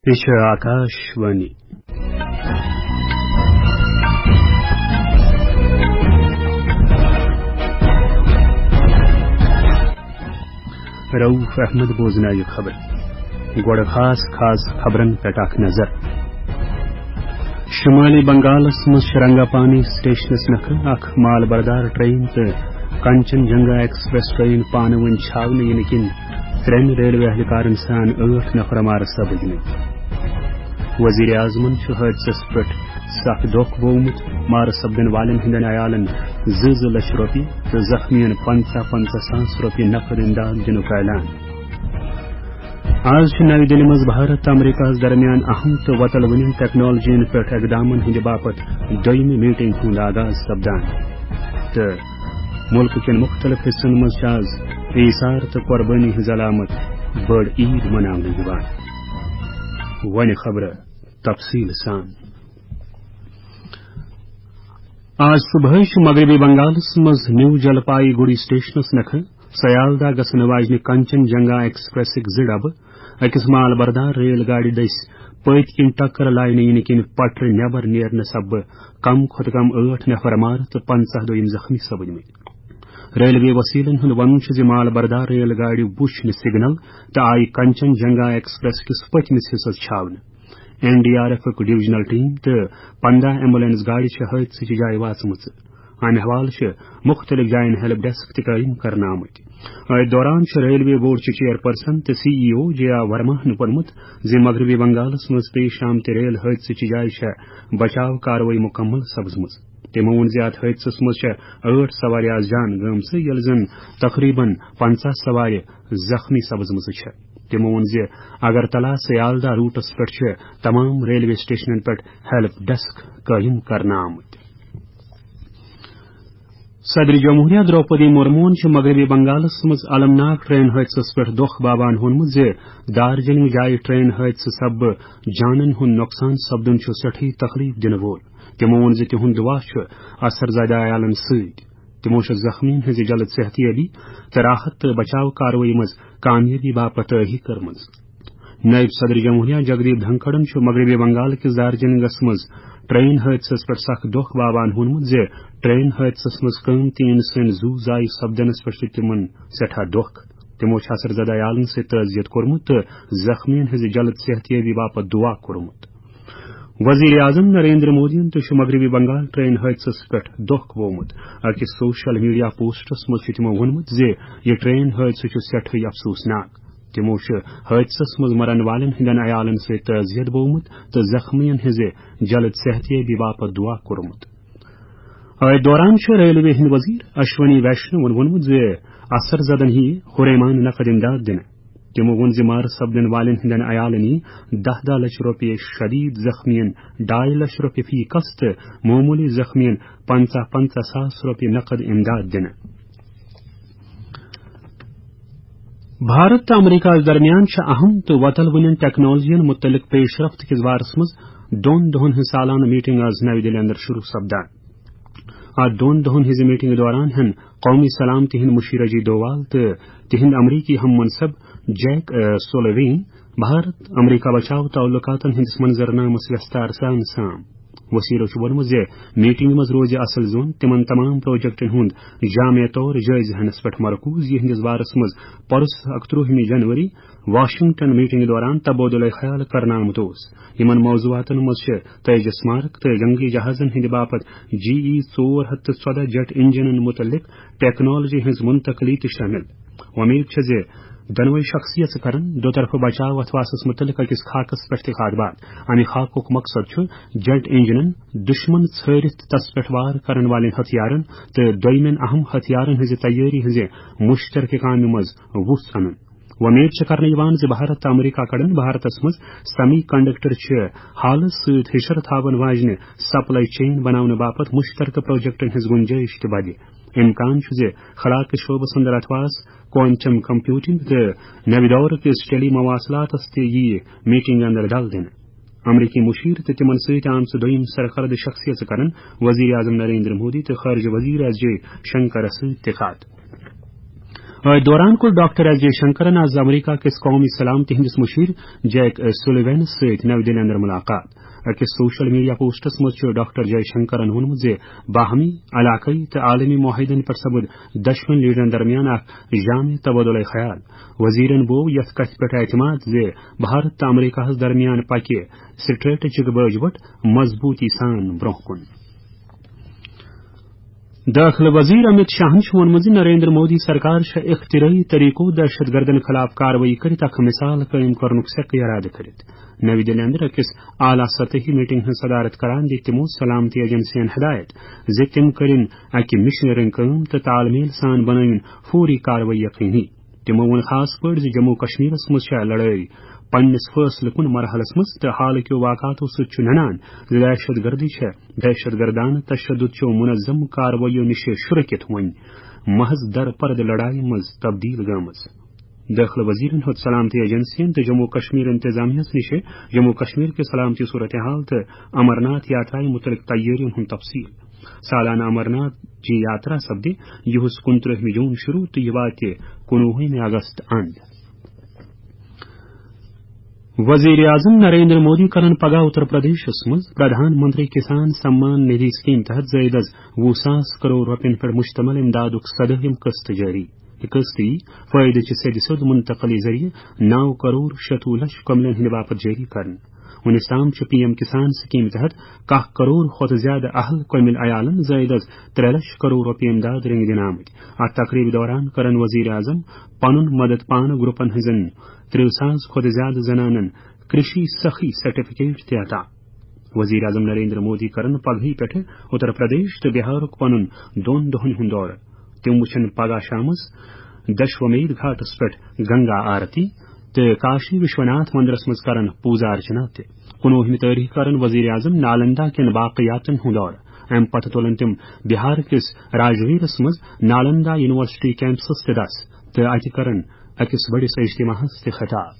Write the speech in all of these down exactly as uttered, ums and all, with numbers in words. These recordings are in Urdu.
پیش آکاشوانی رؤوف احمد بوزنائی خبر گوڑ خاص خاص خبرن پہ اخ نظر شمالی بنگالس مز شرنگا پانی سٹیشنس نکھ اخ مال بردار ٹرین تو کنچن جنگا ایکسپریس ٹرین پانہ ون چھاونہ ین کن ترین ریلوے اہلکارن سان ٲٹھ نفر مار سپدمت وزیر اعظمن حادثس پہ سخ دکھ بومت مار سپدن والن ہندن عیالن زٕ زٕ لچھ روپیہ تو زخمین پنچہ پنچہ ساس روپیہ نقد امداد دنک اعلان آج نئی دلی مز بھارت امریکہ درمیان اہم تو وتل ونن ٹیکنالوجین پہ اقدامن ہند باپت دویم میٹنگ ہند آغاز سپدان تو ملک کن مختلف حصن مز آز ایثار تو قربانی ہز علامت بڑ عید مناونہ ون خبر تفصیل سان آج صبح مغربی بنگالس مز نیو جلپائی گڑی سٹیشنس نکھ سیالدہ گھن واجنہ کنچن جنگا ایکسپریسک زٕ ڈبہ اکس مال بردار ریل گاڑی دس پت کن ٹکر لائنہ ین کن پٹر نبر نیرنے سبب کم کھت کم ٲٹھ نفر مار تو پنچہ دویم زخمی سپدمت ریلوے وسیلن ہند ون زِ مال بردار ریل گاڑی وچھ نہ سگنل تو آئی کنچن جنگا ایکسپریس کس پتمس حصس چھاونہ N D R F divisional team تو پندہ ایمبولینس گاڑی حادثہ جائیں واچم امہ حوالہ مختلف جائن ہیلپ ڈیسک تہ قائم کرنے آمت ات دوران ریلوے بورڈ چیئر پرسن تو سی ای او جے آ ورما وونمت زِ مغربی بنگالس مز پیش آمت ریل حادثہ جائیں بچاؤ کاروٲیی مکمل سپزم تمو وون زِ ات حادثس مز ٲٹھ سوارِ آز جان گمژ یل زن تقریباً پنچہ سوارِ زخمی سپزم تمو وون زِ اگرتلہ سیالدہ روٹس پہ تمام ریلوے سٹیشنن پہ ہیلپ ڈیسک قائم کرنے آمت صدر جمہوریہ دروپدی مرمون مغربی بنگالس مز المناک ٹرین حادثس پہ دکھ بابان وونمت زِ دارجلنگ جائیں ٹرین حادثہ سبب جانن ہند نقصان سپدن سٹھی تکلیف دن وول تمو وون زِ تہند دعا اثر زدہ عیالن ست تمو زخمین ہز جلد صحت یابی تو راحت تو بچاؤ کاروٲیی مز کامیابی باپت آگاہی کرم نائب صدر جمہوریہ جگدیپ دھنکھڑن مغربی بنگال کس دارجلنگس مز ٹرین حادثس پہ سخ دکھ بابان وونمت زِ ٹرین حادثس مز قیمتی انسان زو ضائع سپدنس پہ تمن سٹھا دکھ تمو اثر زدہ عیالن ست تعزیت کورمت تو زخمین ہز جلد صحت یابی باپت دعا کورمت وزیر اعظم نریندر مودی تو مغربی بنگال ٹرین حادثس پہ دکھ بومت اکس سوشل میڈیا پوسٹس مز تمو وونمت زِ یہ ٹرین حادثہ سٹھے افسوسناک تمو حادثس مز مرن والن ہندن عیالن ست تعزیت بومت تو زخمین ہز جلد صحت یابی باپت دعا کورمت ات دوران ریلوے ہند وزیر اشونی ویشنو وونمت زِ اثر زدن ہی ہُریمان نقد امداد دن تمو وون زِ مار سپدن والن ہندن عیالن دہ دہ لچھ روپیہ شدید زخمین ڈائی لچھ روپیہ فی کس تو معمولی زخمین پنچہ پنچہ ساس روپیہ نقد امداد دن بھارت تو امریکہ درمیان اہم تو وتل ونن ٹیکنالوجین متعلق پیش رفت کس بارس مز دون دہن ہز سالانہ میٹنگ آز نئی دلی اندر شروع سپدان ات دون دہن ہز میٹنگ دوران ہن قومی سلامتی ہند مشیر اجیت دووال تو تہند امریکی ہم منصب جیک سولوین بھارت امریکہ بچاؤ تعلقاتن ہندس منظرنامس وستار سان سام وسیلو وونمت زِ میٹنگ مز روز اصل زون تمن تمام پروجیکٹن ہند جامع طور جائزہ ہنس پہ مرکوز یہ ہندس بارس مز پرس اکترہمی جنوری واشنگٹن میٹنگ دوران تبادلہ خیال کرنا آمت یمن موضوعاتن مز تیجس مارک تو جنگی جہازن ہند باپت جی ای ژور ہتھ تو ژۄدہ جیٹ انجنن متعلق ٹیکنالوجی ہز منتقلی تہ شامل امید زِ دونوے شخصیت کرن دو طرف بچاؤ اتواسس متعلق اکس خاکس پہ خاطبات امہ خاکک مقصد جیٹ انجنن دشمن ژھرت تس پہ وار کرن والن ہتھیارن تو دویمین اہم ہتھیارن ہز تیاری ہز مشترکہ کامہ مز وس انن ومید کرنے زِ بھارت تو امریکہ کڑن بھارتس مز سیمی کنڈکٹر حالس ست ہشر تھاون واجنہ سپلائی چین بناونہ باپت مشترکہ پروجیکٹن ہز گنجائش تہ بڑھ امکان زِ خلاق شعبس اندر اتواس کوانٹم کمپیوٹنگ تو نو دور کس ٹیلی مواصلات تہ یی میٹنگ اندر ڈل دن امریکی مشیر تو تمن ست آمژ دویم سرکرد شخصیت کرن وزیر اعظم نریندر مودی تو خارجہ وزیر ایس جے شنکر ست تہ کت دوران کوٚر ڈاکٹر ایس جے شنکرن آز امریکہ کِس قومی سلامتی ہندس مشیر جیک سولیوینس سۭتۍ نو دِلہِ اندر ملاقات. أکِس سوشل میڈیا پوسٹس منٛز چھُ ڈاکٹر جے شنکرن ووٚنمُت زِ باہمی علاقائی تہٕ عالمی معاہدن پٮ۪ٹھ سپُد دۄشوٕنی لیڈرن درمیان اکھ جامع تبادلہ خیال. وزیرن بوو یتھ کتھِ پٮ۪ٹھ اعتماد زِ بھارت تہٕ امریکہس درمیان پکہِ سٹریٹجک بٲج وٹ مضبوطی سان برونٛہہ کُن. داخلہ وزیر امت شاہن ووٚنمُت زِ نریندر مودی سرکار چھےٚ اختراعی طریقو دہشت گردن خلاف کاروٲیی کٔرِتھ اکھ مثال قٲیِم کرنُک سٮ۪کہٕ ارادٕ کٔرِتھ. نوی دِلہِ اندر أکِس اعلیٰ سطحی میٹنگ ہٕنٛز صدارت کران دِتۍ تِمو سلامتی ایجنسین ہدایت زِ تِم کٔرِنۍ اکہِ مشنرن کٲم تہٕ تال میل سان بنٲوِن فوری کاروٲیی یقینی. تِمو ووٚن خاص پٲٹھۍ زِ جموں کشمیرس منٛز چھےٚ لڑٲے پننس فٲصلہٕ کُن مرحلس منٛز تہٕ حالکیو واقعاتو سۭتۍ چھُ ننان زِ دہشت گردی چھےٚ دہشت گردانہٕ تشدد چو منظم کاروٲیو نِش شُرکِتھ وۄنۍ محض در پردٕ لڑایہِ منٛز تبدیل گٔمٕژ. داخلہ وزیرن ہیوٚت سلامتی ایجنسین تہٕ جموں کشمیر انتظامیہس نِش جموں کشمیر کہِ سلامتی صورتحال تہٕ امرناتھ یاترایہِ متعلق تیٲرین ہُنٛد تفصیل. سالانہ امرناتھ جی یاترا سپدِ یِہُس کُنترٕہمہِ جوٗن شروع تہٕ یہِ واتہِ کُنوُہمہِ اگست اند. وزیر اعظم نریندر مودی کرن پگہ اتر پردیشس مز پردھان منتری کسان سمان ندھی سکیم تحت زائد از وہ ساس کروڑ روپین پر مشتمل امداد صدہم قسط جاری. یہ قسط ای فائدہ سد سد منتقلی ذریعہ نو کروڑ شتوہ لچھ کملن ہند باپت جاری کرن. ونس تام پی ایم کسان سکیم تحت کاہ کروڑ کھت زیادہ اہل کمل عیالن زائد از ترے لچھ کروڑ روپیہ امداد رنگ دن آمت. ات تقریب دوران کرن وزیر اعظم پن مدد پان گروپن ہزن ترہ ساس کھت زیادہ زنانن کرشی سخی سرٹیفکیٹ تہ عطا. وزیر اعظم نریندر مودی کرن پگہی پہ اتر پردیش تو بہارک پن دون دہن ہند دورہ. تم وچھن پگہ شامس دشومید گھاٹس پہ گنگا آرتی تو کاشی وشوناتھ مندرس مز کرن پوزا ارچنا تہ. کنوہمہ تاریخ کرن وزیر اعظم نالندہ کن باقیاتن ہند دورہ. ام پتہ تلن تم بہار کس راجویرس مز نالندہ یونیورسٹی کیمپسس تہ دس تو اتہ کرن اکس بڑس اجتماعس تہ خطاب.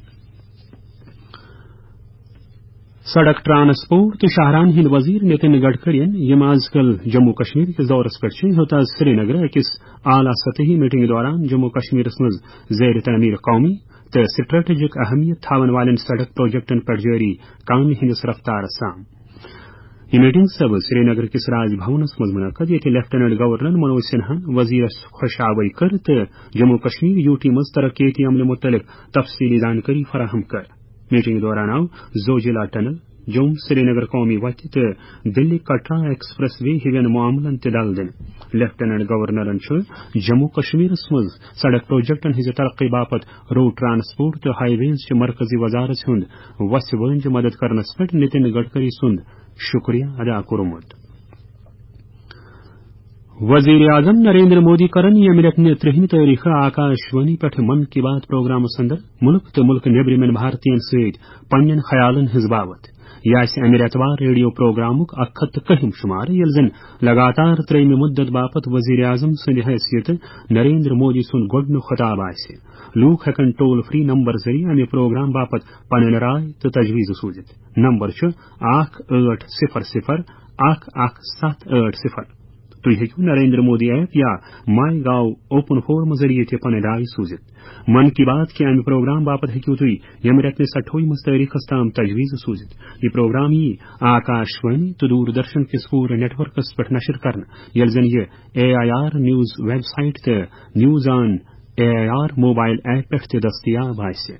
سڑک ٹرانسپورٹ تو شاہراہ ہند وزیر نتن گڈکرین یم آز کل جموں کشمیر کس دورس پہ ہیوت آز سری نگر اکس اعلیٰ سطحی میٹنگ دوران جموں کشمیرس مز زیر تعمیر قومی تو سٹریٹجک اہمیت تھاون والن سڑک پروجیکٹن پہ جاری کامہ ہندس رفتار سام. یہ میٹنگ سب سری نگر کس راج بھونس مز منعقد یہ لیفٹیننٹ گورنر منوج سنہا وزیرس خوش آوی کر تو جموں کشمیر یو ٹی مز ترقیتی عمل متعلق تفصیلی جانکاری فراہم کر. میٹنگ دوران آو زوجلا ٹنل جوم سری نگر قومی وتہ تو دلی کٹرا ایکسپریس وے ہین معاملن تل دن. لیفٹیننٹ گورنرن جموں کشمیرس مز سڑک پروجیکٹن ہز ترقی باپت روڈ ٹرانسپورٹ تو ہائی ویز چہ مرکزی وزارت ہند وس ونج مدد کرنس پہ نتن گڈکری سند شکریہ ادا کورمت. وزیر اعظم نریندر مودی کرن یم رتن ترہم تاریخ آکاشوانی پہ من کی بات پروگرامس اندر ملک تو ملک نیبرمن بھارتین ست پنن خیالن ہز باوت. یہ امہ ریتوار ریڈیو پروگرامک اک ہتھ کہم شمار یل زن لگاتار تریم مدت باپت وزیر اعظم سند حیثیت نریندر مودی سند گۄڈنیُک خطاب آسہ. لوک ہیکن ٹول فری نمبر ذریعہ امہ پروگرام باپت پنن رائے تو تجویز سوزت. نمبر اکھ ٲٹھ صفر صفر اکھ اکھ ستھ ٲٹھ صفر. تھی ہیکو نریندر مودی ایپ یا مائی گاؤ اوپن فورم ذریعہ تہ پن رائے سوزت. من کی بات کہ امہ پروگرام باپت ہیکو تھی یم رتن اٹھوئیمس تاریخس تام تجویز سوزت. یہ پروگرام یہ آکاشوانی تو دوردرشن کس پورے نیٹ ورکس پہ نشر کرنا یل زن یہ A I R news website تو news on A I R mobile app پہ تہ دستیاب آسہ.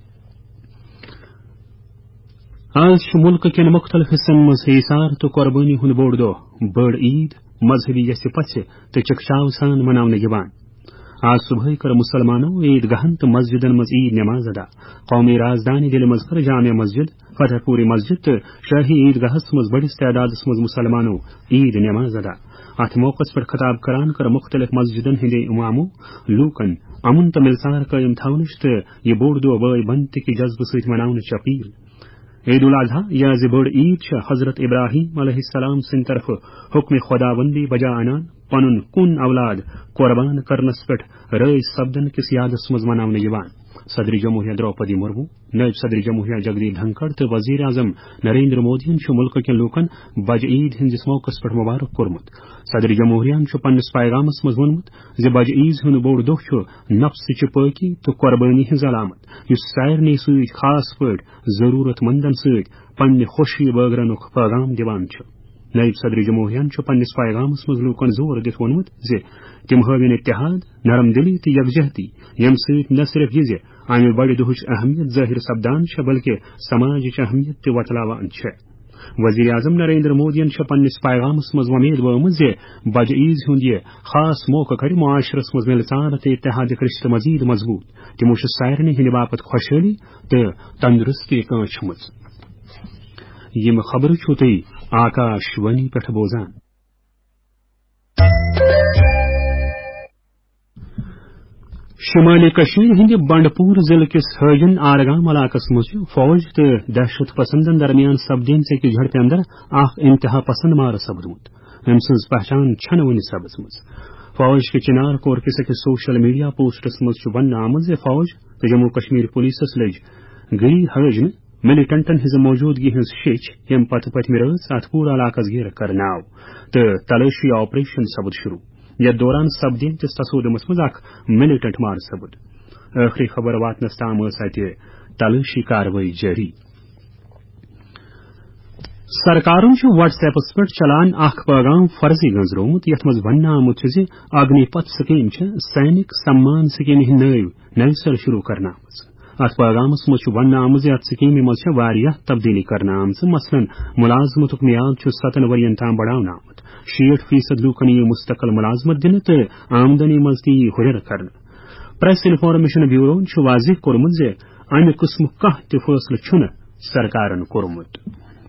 آج ملک کن مختلف حصن مز ایثار تو قربانی ہند بوڑ دہ بڑ عید مذہبی یس پچھ تو چکچاو سان مناونہ یوان. آج صبح کر مسلمانوں عید گاہن تو مسجدن مز عید نماز ادا. قومی راجدانی دل مز کر جامع مسجد فتح پوری مسجد تو شاہی عید گاہس مز بڑس تعداد مز مسلمانوں عید نماز ادا. ات موقع پر خطاب کران کر مختلف مسجدن ہند امامو لوکن امن تو ملسار قائم تھونچ تو یہ بوڑ دہ بائے بندی کی جذبہ ست مناونچ اپیل. عید الاضحیٰ یا بڑ عید حضرت ابراہیم علیہ السلام سند طرف حکم خدا بندی بجا انان پنن کن اولاد قربان کرنس پہ رائے سپدن کس یادس مز مناونہ یوان. صدر جمہوریہ دروپدی مرمو، نائب صدر جمہوریہ جگدیپ دھنکڑ تو وزیر اعظم نریندر مودی ملک کن لوکن بج عید ہندس موقع پہ مبارک کورمت۔ صدر جمہوریہ پنس پیغامس مز وونمت زِ بج عید ہند بوڑ دہ نفس چہ پاکی تو قربانی ہز علامت یس سارنی ست خاص پہ ضرورت مندن ست پنہ خوشی بٲگرنک پیغام دیوان چھ۔ نائب صدر جمہوریہ پنس پیغامس مز لوکن زور دت وونمت زِ تم ہاوین اتحاد، نرم دلی تو یکجہتی یم ست نہ صرف یہ امہ بڑ دہچ اہمیت ظاہر سپدان بلکہ سماجچ اہمیت تہ وتلاوان چھ۔ وزیر اعظم نریندر مودی پنس پیغامس مز ومید وٲمت زِ بج عید ہند یہ خاص موقع کر معاشرس مز ملژار تو اتحادک رشتہ مزید مضبوط۔ تمو سارنی ہند باپت خوشحالی تو تندرستی کانچمت۔ یم خبر چھو تھی آکاش وانی پہ بوزان۔ شمالی کشمیر ہند بنڈپور ضلع کس حاجن آرگام علاقہ مز فوج تو دہشت پسندن درمیان سپدین سے جھڑپ اندر اخ انتہا پسند مار سپدمت، ام سز پہچان چھن ون سپزمت۔ فوج کے چنار کور کس اکس سوشل میڈیا پوسٹس مز ون آمت فوج تو جموں کشمیر پولیسس لج گری حاجن ملیٹنٹن ہز موجودگی ہز شیچ یم پتہ پتم رات ات پور علاقہ گیر کرنا آو تو تلاشی آپریشن سپد شروع۔ یتھ دوران سپدین کس تصودمس مز اخ ملیٹنٹ مار سپد۔ آخری خبر واتنس تام اتہ تلاشی کاروٲئی جاری۔ سرکارن واٹس ایپس پہ چلان اخ پیغام فرضی گنزرومت یتھ مز ون آمت زِ اگنی پتھ سکیم سینک سمان سکیم ہند نو نو سر شروع کرنا آمت۔ ات پیغامس مز ون آمت زِ ات سکیم مز تبدیلی کرنا آمت، مثلاً ملازمت میعاد ستن ورین تام بڑھانا آمت، شیٹ فیصد لوکن یہ مستقل ملازمت دن تو آمدنی مز تی ہرر کرنا۔ پریس انفارمیشن بیورو واضح کورمت زِ امہ قسم کانٛہہ تہ فٲصلہٕ چھُنہ سرکارن کورمت۔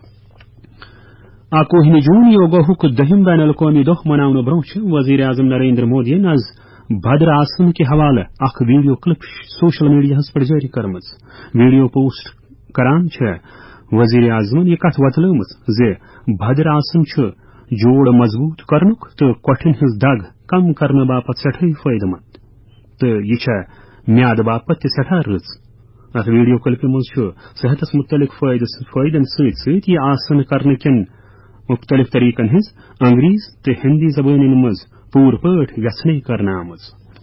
اکوہم جون یوگاہک دہم بین الاقوامی دہ مناونہ برہ وزیر اعظم نریندر مودی از بھدر آسن کے حوالہ اخ ویڈیو کلپ سوشل میڈیا پہ جاری کرم۔ ویڈیو پوسٹ کران وزیر اعظم یہ کت وتلمت زِ بھدر آسن جوڑ مضبوط کرنک تو کٹھن ہز دگ کم کرنے باپت سٹھائی فائدہ مند تو یہ میاد باپت تہ سٹھا رٕژ۔ ات ویڈیو کلپہ مز صحت متعلق فائدن ست ست یہ آسن کرنے کن مختلف طریقن ہز انگریز تو ہندی زبان مز پور پٲٹھۍ یژھنے کرنا آمٕژ۔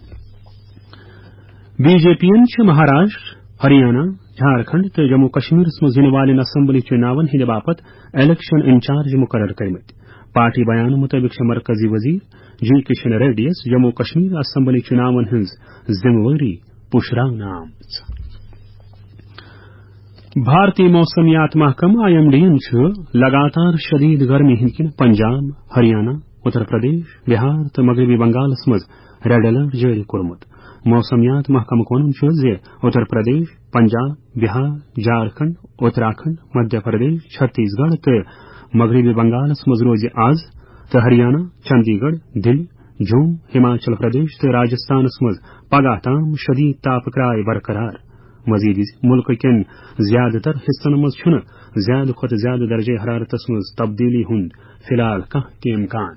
بی جے پی ین مہاراشٹر، ہریانہ، جھارکھنڈ تو جموں کشمیر مز ین والن اسمبلی چناون ہند باپت الیکشن انچارج مقرر کرمت۔ پارٹی بیان مطابق مرکزی وزیر جی کشن ریڈی یس جموں کشمیر اسمبلی چناون ہز ذمہ واری پشراونہ آمٕژ۔ بھارتی موسمیات محکمہ آئی ایم ڈی لگاتار شدید گرمی ہند پنجاب، ہریانہ، اتر پردیش، بہار تو مغربی بنگالس مز ریڈ الرٹ جاری کورمت۔ موسمیات محکمہ ون اتر پردیش، پنجاب، بہار، جھارکھنڈ، اتراکھنڈ، مدھیہ پردیش، چھتیس گڑھ تو مغربی بنگالس مز روز آز تو ہریانہ، چندی گڑھ، دلی، جوم، ہماچل پردیش تو راجستانس مز پگہ تام شدید تاپ کرائے برقرار۔ مزید ملک کن زیادہ تر حصن مز زیادہ کھت زیادہ درجہ حرارتس مز تبدیلی ہند فی الحال کانٛہہ تہ امکان۔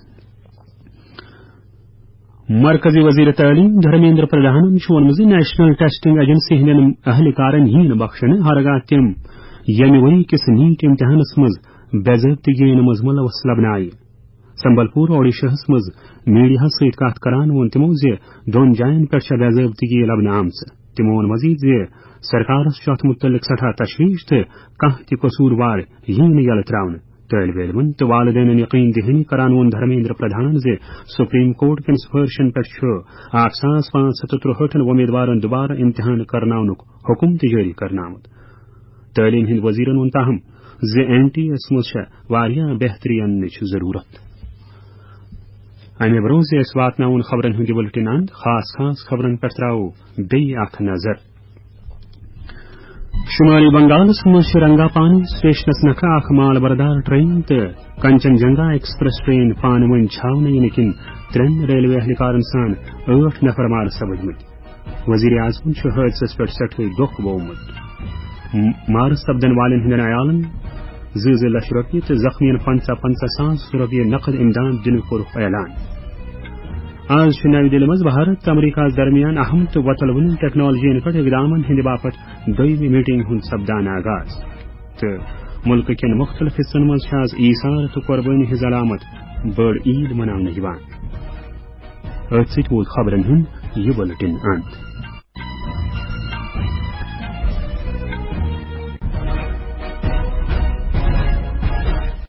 مرکزی وزیر تعلیم دھرمیندر پردھانن وونمت نیشنل ٹیسٹنگ ایجنسی ہندین اہلکارن یین بخشنہ ہرگاہ تم یمہ ؤری کس نیٹ امتحانس مز بے ضابطگی مز ملوث لبنہ آئی۔ سمبل پور اوڈیشہ مز میڈیا ست کت کران وون تمو زِ دون جائن پہ بے ضابطگی لبنہ آمژ۔ تمو وون مزید زِ سرکارس ات متعلق سٹھا تشویش تو کانٛہہ تہ قصوروار یی نہٕ یلہ تراونہ۔ طالب علمن تو والدین یقین دہانی کران وون دھرمیندر پردھانن زِ سپریم کورٹ کن سفارشن پہ اکھ ساس پانچ ہتھ ترہٹھن امیدوارن دوبارہ امتحان کرناونک حکم تہ جاری کرنا آمت۔ تعلیم ہند وزیرن وون تاہم زِ این ٹی ایس مز واریاہ بہتری اننچ ضرورت۔ امہ برہ زِ أسۍ واتناون خبرن ہند بلٹن اند خاص خاص خبرن پہ تراو بیٚیہِ اکھ نظر۔ شمالی بنگالس مز رنگا پانی سٹیشنس نکھہ اخ مال بردار ٹرین تو کنچن جنگا ایکسپریس ٹرین پانہ ون چھاونہ ینہ کن ترین ریلوے اہلکارن سان ٲٹھ نفر مار سپدمت۔ وزیر اعظم حادثس پہ سٹھے دکھ بومت۔ مار سپدن والن ہندین عیالن زٕ زٕ لچھ رۄپیہِ تو زخمین پنچہ پنچہ ساس رۄپیہِ نقد امداد دنک کورُکھ اعلان۔ آج نئی دہلی مز بھارت تو امریکہ درمیان اہم تو وتل ون ٹیکنالوجی پہ اقدام ہند باپت دویمہ میٹنگ ہند سپدان آغاز تو ملک کن مختلف حصن مز آز ایثار تو قربانی ہز علامت بڑ عید منانے ات ست ووت خبرن ہند یہ بلٹن انت